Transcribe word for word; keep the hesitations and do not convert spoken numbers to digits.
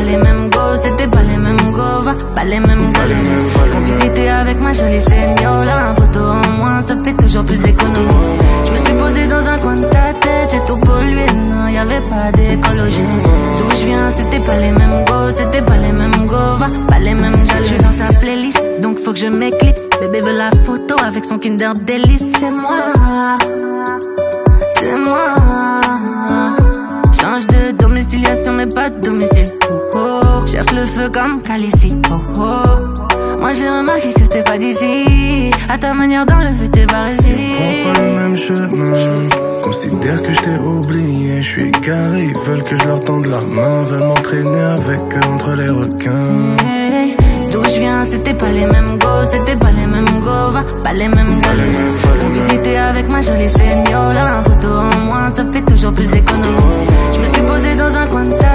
les mêmes go, c'était pas les mêmes go, va, pas les mêmes go. Complicité avec ma jolie señora, un photo en moins, ça fait toujours plus d'économie. Je me suis posé dans un coin de ta tête, j'ai tout pollué, non, y'avait pas d'écologie. D'où je viens, c'était pas les mêmes go, c'était pas les mêmes go, va, pas les mêmes go. Je suis dans sa playlist, donc faut que je m'éclipse. Bébé veut la photo avec son Kinder Délice. C'est moi, c'est moi. Change de domiciliation mais pas de domicile. Oh, oh. Cherche le feu comme Khaleesi. Oh, oh. Moi j'ai remarqué que t'es pas d'ici. À ta manière d'enlever tes barres ici. On prend pas le même chemin. Considère que je t'ai oublié. Je suis égaré, ils veulent que je leur tende la main. Veulent m'entraîner avec eux entre les requins. Hey, d'où je viens, c'était pas les mêmes go, c'était pas les mêmes go, va, pas les mêmes go. Complicité avec ma jolie señora, un photo en moins, ça fait toujours plus d'économie. Je me suis posé dans un coin de ta